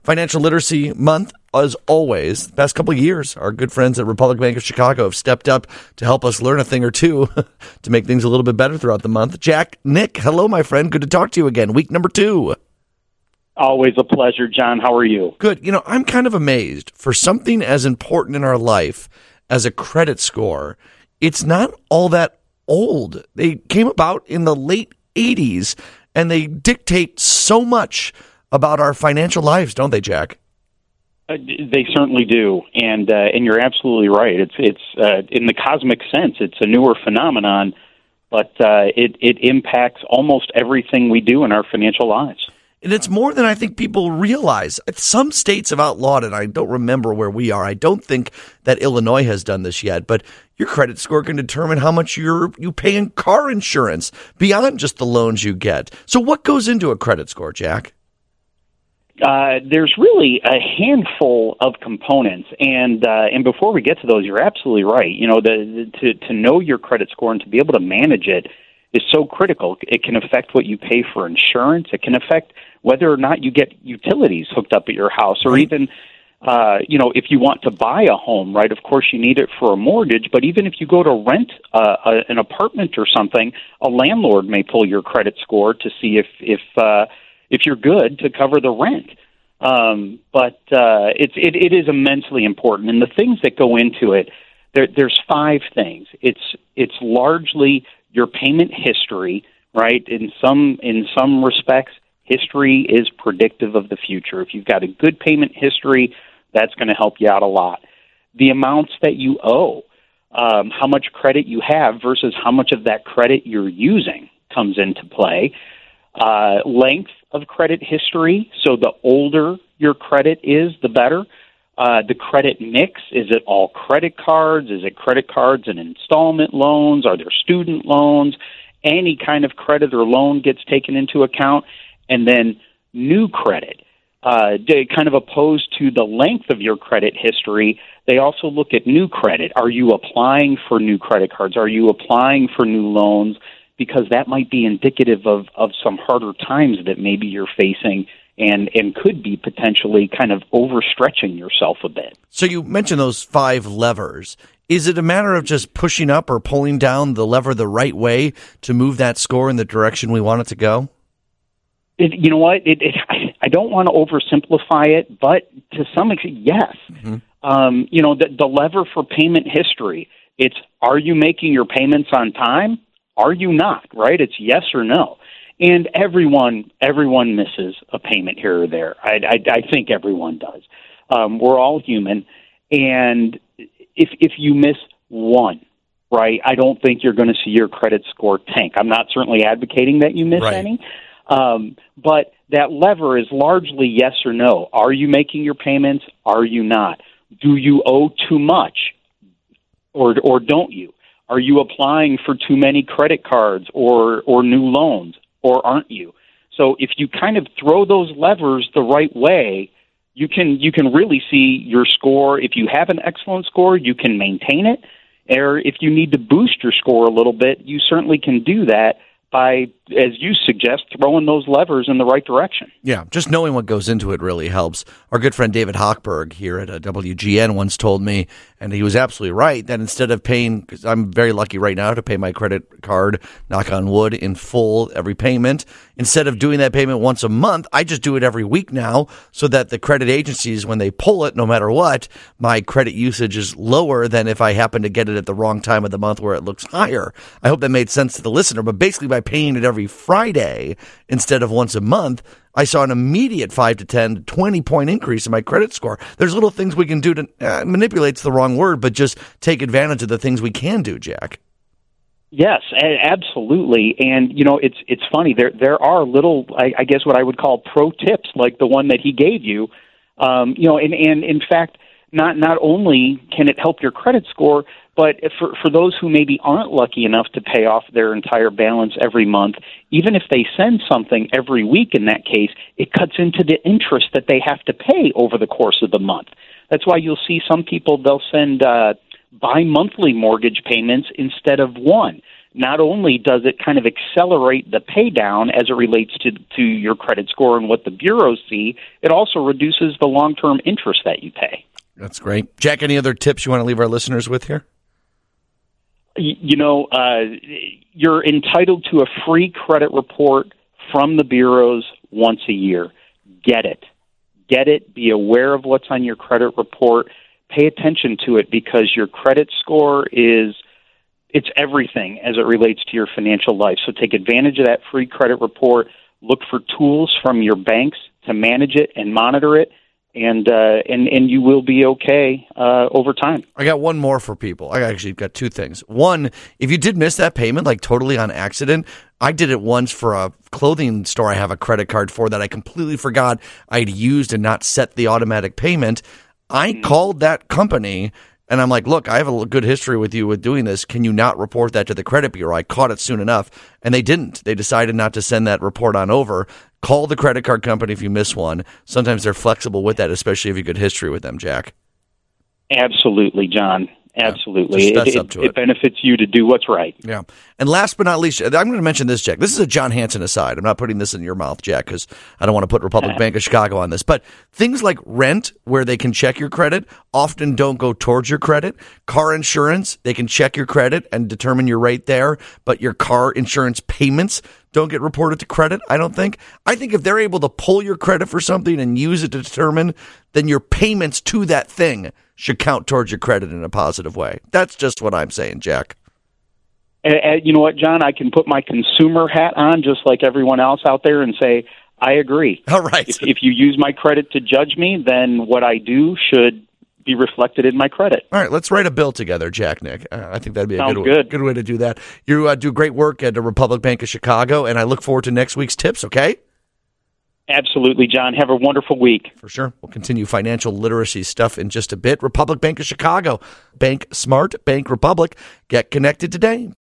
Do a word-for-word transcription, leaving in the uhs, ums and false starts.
Financial Literacy Month, as always, the past couple of years, our good friends at Republic Bank of Chicago have stepped up to help us learn a thing or two to make things a little bit better throughout the month. Jack, Nick, hello, my friend. Good to talk to you again. Week number two. Always a pleasure, John. How are you? Good. You know, I'm kind of amazed. For something as important in our life as a credit score, it's not all that old. They came about in the late eighties, and they dictate so much about our financial lives, don't they, Jack? Uh, they certainly do, and uh, and you're absolutely right. It's it's uh, in the cosmic sense, it's a newer phenomenon, but uh, it it impacts almost everything we do in our financial lives. And it's more than I think people realize. Some states have outlawed it. I don't remember where we are. I don't think that Illinois has done this yet, but your credit score can determine how much you're, you pay in car insurance beyond just the loans you get. So what goes into a credit score, Jack? Uh, there's really a handful of components, and uh, and before we get to those, you're absolutely right. You know, the, the, to to know your credit score and to be able to manage it is so critical. It can affect what you pay for insurance. It can affect whether or not you get utilities hooked up at your house, or even, uh, you know, if you want to buy a home, right? Of course, you need it for a mortgage, but even if you go to rent uh, a, an apartment or something, a landlord may pull your credit score to see if if uh, if you're good to cover the rent. Um, but uh, it's it, it is immensely important, and the things that go into it, there, there's five things. It's it's largely your payment history, right? In some in some respects, history is predictive of the future. If you've got a good payment history, that's going to help you out a lot. The amounts that you owe, um, how much credit you have versus how much of that credit you're using comes into play. Uh, length of credit history, so the older your credit is, the better. Uh, the credit mix, is it all credit cards? Is it credit cards and installment loans? Are there student loans? Any kind of credit or loan gets taken into account. And then new credit, uh, kind of opposed to the length of your credit history, they also look at new credit. Are you applying for new credit cards? Are you applying for new loans? Because that might be indicative of, of some harder times that maybe you're facing, and, and could be potentially kind of overstretching yourself a bit. So you mentioned those five levers. Is it a matter of just pushing up or pulling down the lever the right way to move that score in the direction we want it to go? It, you know what? It, it, I don't want to oversimplify it, but to some extent, yes. Mm-hmm. Um, you know, the, the lever for payment history, it's, are you making your payments on time? Are you not, right? It's yes or no. And everyone everyone misses a payment here or there. I, I, I think everyone does. Um, we're all human. And if if you miss one, right, I don't think you're going to see your credit score tank. I'm not certainly advocating that you miss right. any. Um, but that lever is largely yes or no. Are you making your payments? Are you not? Do you owe too much, or or don't you? Are you applying for too many credit cards or, or new loans, or aren't you? So if you kind of throw those levers the right way, you can you can really see your score. If you have an excellent score, you can maintain it. Or if you need to boost your score a little bit, you certainly can do that by, as you suggest, throwing those levers in the right direction. Yeah, just knowing what goes into it really helps. Our good friend David Hochberg here at W G N once told me, and he was absolutely right, that instead of paying, because I'm very lucky right now to pay my credit card, knock on wood, in full every payment, instead of doing that payment once a month, I just do it every week now, so that the credit agencies, when they pull it, no matter what, my credit usage is lower than if I happen to get it at the wrong time of the month where it looks higher. I hope that made sense to the listener, but basically by paying it every Friday instead of once a month, I saw an immediate five to ten to twenty point increase in my credit score. There's little things we can do to uh, manipulate's the wrong word, but just take advantage of the things we can do, Jack. Yes, absolutely. And, you know, it's it's funny. There there are little, I, I guess what I would call pro tips, like the one that he gave you. Um, you know, and, and in fact, not not only can it help your credit score, but for, for those who maybe aren't lucky enough to pay off their entire balance every month, even if they send something every week in that case, it cuts into the interest that they have to pay over the course of the month. That's why you'll see some people, they'll send uh, bi-monthly mortgage payments instead of one. not only does it kind of accelerate the pay down as it relates to, to your credit score and what the bureaus see, it also reduces the long-term interest that you pay. That's great. Jack, any other tips you want to leave our listeners with here? You know, uh, you're entitled to a free credit report from the bureaus once a year. Get it. Get it. Be aware of what's on your credit report. Pay attention to it because your credit score is, it's everything as it relates to your financial life. So take advantage of that free credit report. Look for tools from your banks to manage it and monitor it. And, uh, and and you will be okay uh, over time. I got one more for people. I actually got two things. One, if you did miss that payment, like totally on accident, I did it once for a clothing store I have a credit card for that I completely forgot I'd used and not set the automatic payment. I mm-hmm. called that company and I'm like, look, I have a good history with you with doing this. Can you not report that to the credit bureau? I caught it soon enough. And they didn't. They decided not to send that report on over. Call the credit card company if you miss one. Sometimes they're flexible with that, especially if you have a good history with them, Jack. Absolutely, John. Absolutely. Yeah, it, up to it, it. it benefits you to do what's right. Yeah. And last but not least, I'm going to mention this, Jack. This is a John Hanson aside. I'm not putting this in your mouth, Jack, because I don't want to put Republic Bank of Chicago on this. But things like rent, where they can check your credit, often don't go towards your credit. Car insurance, they can check your credit and determine your rate there, but your car insurance payments don't get reported to credit, I don't think. I think if they're able to pull your credit for something and use it to determine, then your payments to that thing should count towards your credit in a positive way. That's just what I'm saying, Jack. And, and you know what, John? I can put my consumer hat on just like everyone else out there and say, I agree. All right. If, if you use my credit to judge me, then what I do should be reflected in my credit. All right, let's write a bill together, Jack Nick. Uh, I think that'd be a Sounds good, good. good way to do that. You uh, do great work at the Republic Bank of Chicago, and I look forward to next week's tips, okay? Absolutely, John. Have a wonderful week. For sure. We'll continue financial literacy stuff in just a bit. Republic Bank of Chicago. Bank smart. Bank Republic. Get connected today.